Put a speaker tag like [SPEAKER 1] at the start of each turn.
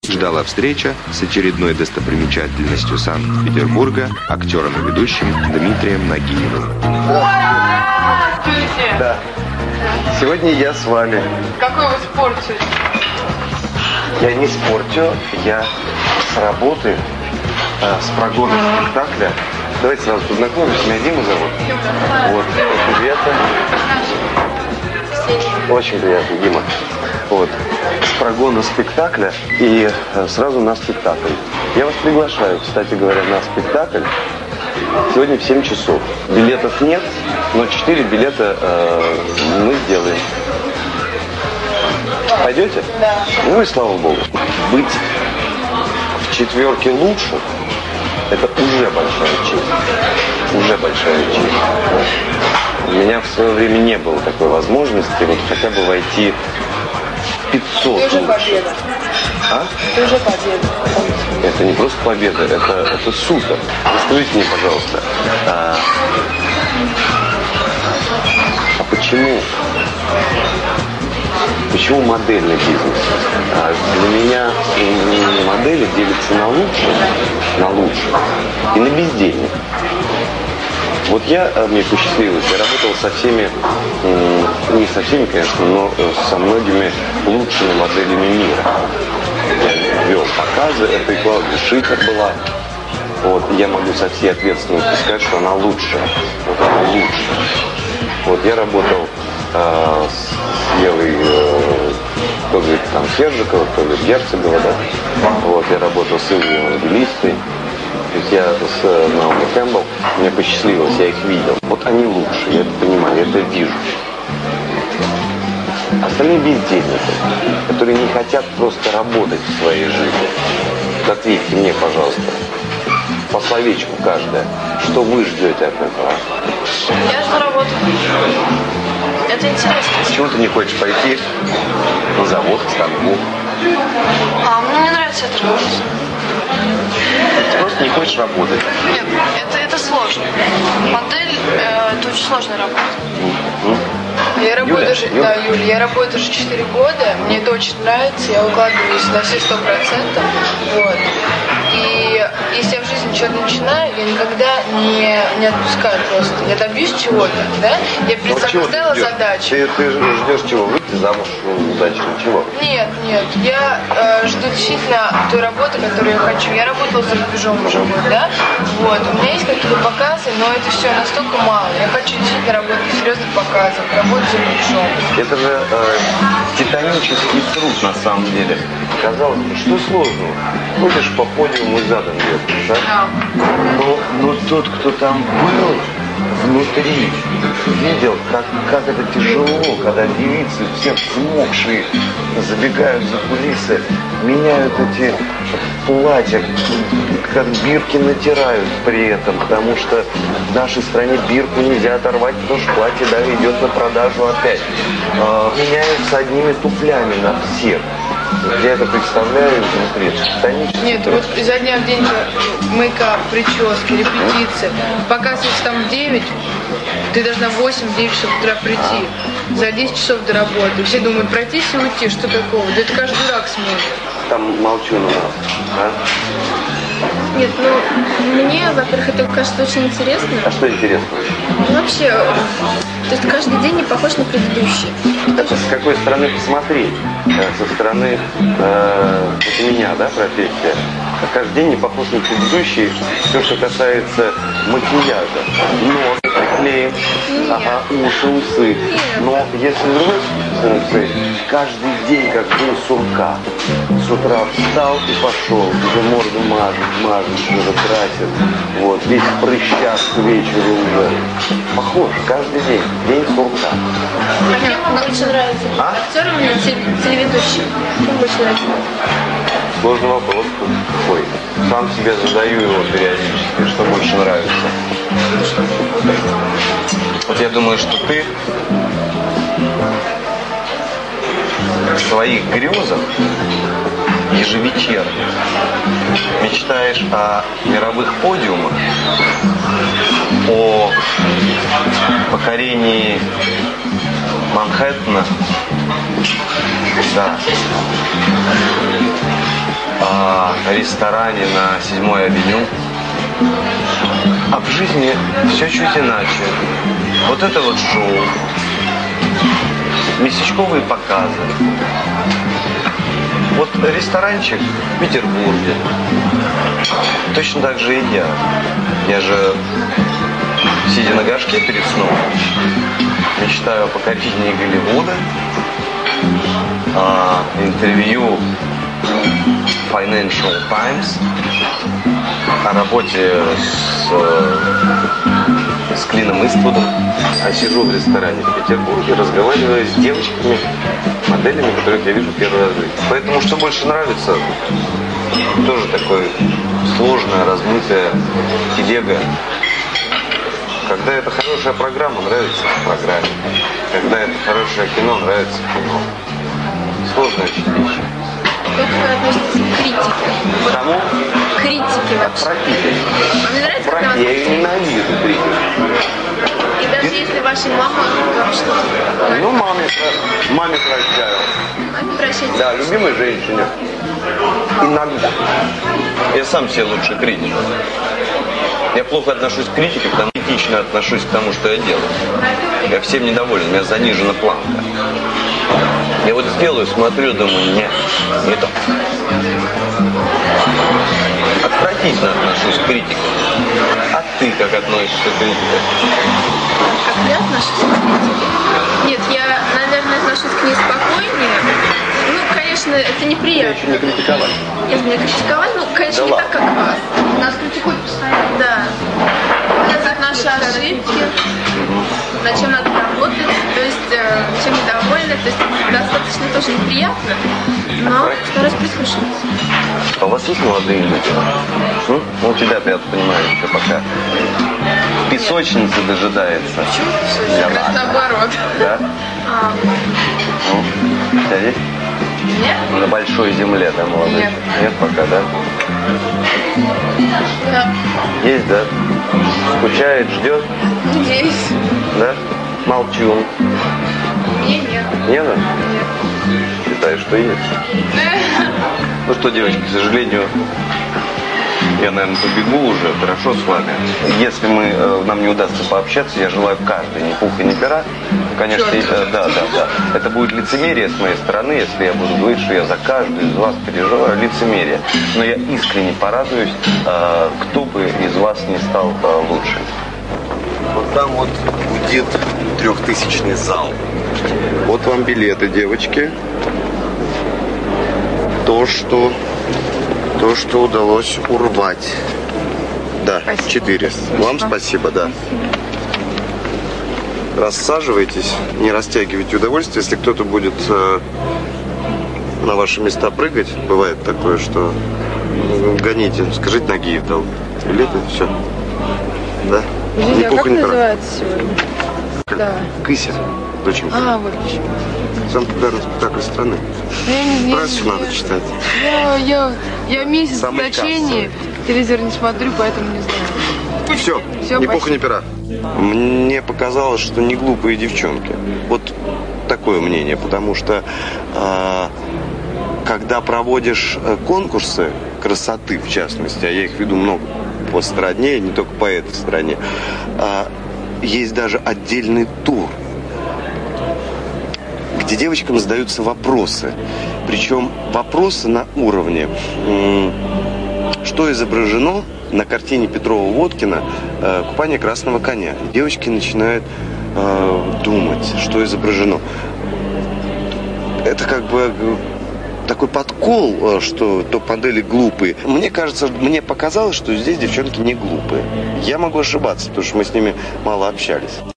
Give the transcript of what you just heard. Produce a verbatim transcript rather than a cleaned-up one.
[SPEAKER 1] ждала встреча с очередной достопримечательностью Санкт-Петербурга, актером и ведущим Дмитрием Нагиевым.
[SPEAKER 2] Да. Сегодня я с вами.
[SPEAKER 3] Какой вы спортю?
[SPEAKER 2] Я не спортю, я с работы, э, с прогона спектакля. Давайте сразу познакомимся. Меня Дима зовут. Вот. Ребята. Очень приятно, Дима. Вот. С прогона спектакля и э, сразу на спектакль. Я вас приглашаю, кстати говоря, на спектакль. Сегодня в семь часов. Билетов нет, но четыре билета э, мы сделаем. Пойдете?
[SPEAKER 3] Да.
[SPEAKER 2] Ну и слава богу. Быть в четверке лучше, это уже большая честь. Уже большая честь. У меня в свое время не было такой возможности вот хотя бы войти в пятьсот.
[SPEAKER 3] Это уже победа.
[SPEAKER 2] А?
[SPEAKER 3] Это уже победа.
[SPEAKER 2] Это не просто победа, это, это супер. Скажите мне, пожалуйста, а, а почему, почему модельный бизнес? А для меня модели делятся на лучших, на лучших и на бездельник. Вот я, мне посчастливилось, я работал со всеми, не со всеми, конечно, но со многими лучшими моделями мира. Я вел показы, это и Клаудия Шифер была. Вот, я могу со всей ответственностью сказать, что она лучшая. Вот она лучшая. Вот я работал э, с Евой, э, то ли там Сержикова, то ли Герцогова, да? Вот, я работал с Ильей Евангелистой. То есть я с э, Наоми Кэмпбелл, мне посчастливилось, я их видел. Вот они лучшие, я это понимаю, я это вижу. Остальные бездельники, которые не хотят просто работать в своей жизни. Вот ответьте мне, пожалуйста, по словечку каждое, что вы ждете от этого?
[SPEAKER 3] Я жду работы. Это интересно.
[SPEAKER 2] Почему ты не хочешь пойти на завод, к станку?
[SPEAKER 3] А, мне не нравится эта работа.
[SPEAKER 2] Ты просто не хочешь работать.
[SPEAKER 3] Нет, это, это сложно. Модель, э, это очень сложная работа.
[SPEAKER 2] Mm-hmm.
[SPEAKER 3] Я работаю,
[SPEAKER 2] Юля,
[SPEAKER 3] же,
[SPEAKER 2] Юля.
[SPEAKER 3] да, Юля, я работаю уже четыре года, мне это очень нравится, я укладываюсь на все сто процентов, вот. И если я в жизни что-то начинаю, я никогда не, не отпускаю просто. Я добьюсь чего-то, да? Я перед собой поставила задачу.
[SPEAKER 2] Ты, ты ждешь чего? Выйти замуж удачно? Чего?
[SPEAKER 3] Нет, нет, я э, жду действительно той работы, которую я хочу. Я работала за рубежом уже год, да? Вот, у меня есть какие-то показы, но это все настолько мало. Я хочу действительно работать в серьезных показах, работать за рубежом.
[SPEAKER 2] Это же э, титанический труд на самом деле. Казалось бы, что сложного? Ходишь по подиуму задом вверх, да?
[SPEAKER 3] Да.
[SPEAKER 2] Но, но тот, кто там был внутри, видел, как, как это тяжело, когда девицы, все взмокшие, забегают за кулисы, меняют эти платья, как бирки натирают при этом, потому что в нашей стране бирку нельзя оторвать, потому что платье, да, идет на продажу опять. А, меняются одними туфлями на всех. Я это представляю внутри.
[SPEAKER 3] Нет, вот изо дня в день мейкап, прически, репетиции. Показывается там в девять, ты должна в восемь-девять часов утра прийти. За десять часов до работы. Все думают, пройтись и уйти, что такого? Да это каждый дурак сможет.
[SPEAKER 2] Там молчу на нас, да?
[SPEAKER 4] Нет, ну, мне, во-первых, это кажется очень интересно.
[SPEAKER 2] А что интересно?
[SPEAKER 4] Ну, вообще, то есть каждый день не похож на предыдущий.
[SPEAKER 2] Это с какой стороны посмотреть? Со стороны э, вот у меня, да, профессия. Каждый день не похож на предыдущий. Все, что касается макияжа. Нос клеим, ага, уши, усы.
[SPEAKER 4] Нет.
[SPEAKER 2] Но если с другой стороны, каждый день как день сурка. С утра встал и пошел, уже морду мажет, мажет, уже красит. Вот, весь в прыщах к вечеру уже. Похож, каждый день, день сурка.
[SPEAKER 4] А кем вам больше нравится?
[SPEAKER 2] А?
[SPEAKER 4] Актером или теле- телеведущим? Кем больше нравится?
[SPEAKER 2] Сложный вопрос какой. Сам себе задаю его периодически, что больше нравится. Вот я думаю, что ты в своих грезах ежевечерних мечтаешь о мировых подиумах, о покорении Манхэттена, да, а, ресторане на седьмой авеню. А в жизни все чуть иначе. Вот это вот шоу, местечковые показы. Вот ресторанчик в Петербурге. Точно так же и я. Я же, сидя на горшке перед сном, мечтаю о покорении Голливуда, а, интервью Financial Times, о работе с, с Клином Иствудом. А сижу в ресторане в Петербурге, разговариваю с девочками, моделями, которых я вижу первый раз в жизни. Поэтому что больше нравится, тоже такое сложное, размытое телега. Когда это хорошая программа, нравится программе. Когда это хорошее кино, нравится кино. Сложная вещь.
[SPEAKER 4] Как вы относитесь к критике?
[SPEAKER 2] Кому?
[SPEAKER 4] К критике вообще.
[SPEAKER 2] Отвратительно.
[SPEAKER 4] Вам не нравится, когда вас
[SPEAKER 2] Я ее ненавижу, критику.
[SPEAKER 4] И даже если вашей мама вам что-то говорит,
[SPEAKER 2] Ну, маме, маме прощаю.
[SPEAKER 4] маме прощайте.
[SPEAKER 2] Да, любимой женщине. Иногда. Я сам себе лучше критик. Я плохо отношусь к критике, потому что критично отношусь к тому, что я делаю. Я всем недоволен, у меня занижена планка. Я вот сделаю, смотрю, думаю, нет, не то. Отвратительно отношусь к критике. А ты как относишься к критике?
[SPEAKER 4] Как я отношусь к критике? Нет, я, наверное, отношусь к ней спокойнее. Ну, конечно, это
[SPEAKER 2] Я
[SPEAKER 4] неприятно.
[SPEAKER 2] еще не критиковать.
[SPEAKER 4] Нет, меня критиковать, ну, конечно,
[SPEAKER 2] Да
[SPEAKER 4] не
[SPEAKER 2] ладно.
[SPEAKER 4] так, как вас. Нас критикуют постоянно. Да. Показывают наши ошибки, над чем надо работать, то есть, э, чем недовольны, то есть, достаточно тоже неприятно, но стараюсь прислушиваться.
[SPEAKER 2] А у вас есть молодые люди? М? Ну, у тебя-то, я понимаю, еще пока в песочнице дожидается.
[SPEAKER 3] Как раз наоборот.
[SPEAKER 2] Да?
[SPEAKER 4] А,
[SPEAKER 2] Ну, у тебя есть?
[SPEAKER 4] нет?
[SPEAKER 2] На большой земле, да, молодой?
[SPEAKER 3] Нет.
[SPEAKER 2] Нет пока, да?
[SPEAKER 3] Да.
[SPEAKER 2] Есть, да? Скучает, ждет,
[SPEAKER 3] Надеюсь.
[SPEAKER 2] да? Молчун.
[SPEAKER 3] Не, нет.
[SPEAKER 2] Не надо? Считаю, что есть. Ну что, девочки, к сожалению, я, наверное, побегу уже. Хорошо с вами. Если мы, э, нам не удастся пообщаться, я желаю каждой ни пуха, ни пера. Конечно, э, да, да, да. Это будет лицемерие с моей стороны, если я буду говорить, что я за каждую из вас переживаю. Лицемерие. Но я искренне порадуюсь, э, кто бы из вас не стал э, лучше. Вот там вот гудит трехтысячный зал. Вот вам билеты, девочки. То, что, то, что удалось урвать. Да,
[SPEAKER 3] Спасибо.
[SPEAKER 2] четыреста. Вам спасибо, да. Рассаживайтесь, не растягивайте удовольствие. Если кто-то будет э, на ваши места прыгать, бывает такое, что э, гоните, скажите, Нагиев дал билеты, все. Да?
[SPEAKER 3] Подождите, а как
[SPEAKER 2] пуха, ни пера.
[SPEAKER 3] называется сегодня?
[SPEAKER 2] Как?
[SPEAKER 3] Да.
[SPEAKER 2] Кыся. Доченька.
[SPEAKER 3] А, вот почему.
[SPEAKER 2] Самый популярный спектакль страны.
[SPEAKER 3] Ну, я не- я
[SPEAKER 2] Прессу
[SPEAKER 3] не-
[SPEAKER 2] надо читать.
[SPEAKER 3] Я, я, я месяц в
[SPEAKER 2] Самый
[SPEAKER 3] лечении, телевизор не смотрю, поэтому не знаю.
[SPEAKER 2] Все,
[SPEAKER 3] Всё,
[SPEAKER 2] ни пуха,
[SPEAKER 3] спасибо.
[SPEAKER 2] ни пера. Мне показалось, что не глупые девчонки. Вот такое мнение, потому что э, когда проводишь э, конкурсы красоты, в частности, а я их веду много по стране, не только по этой стране, э, есть даже отдельный тур, где девочкам задаются вопросы. Причем вопросы на уровне, м- что изображено на картине Петрова-Водкина э, «Купание красного коня». Девочки начинают э, думать, что изображено. Это как бы такой подкол, э, что топ-модели глупые. Мне кажется, мне показалось, что здесь девчонки не глупые. Я могу ошибаться, потому что мы с ними мало общались.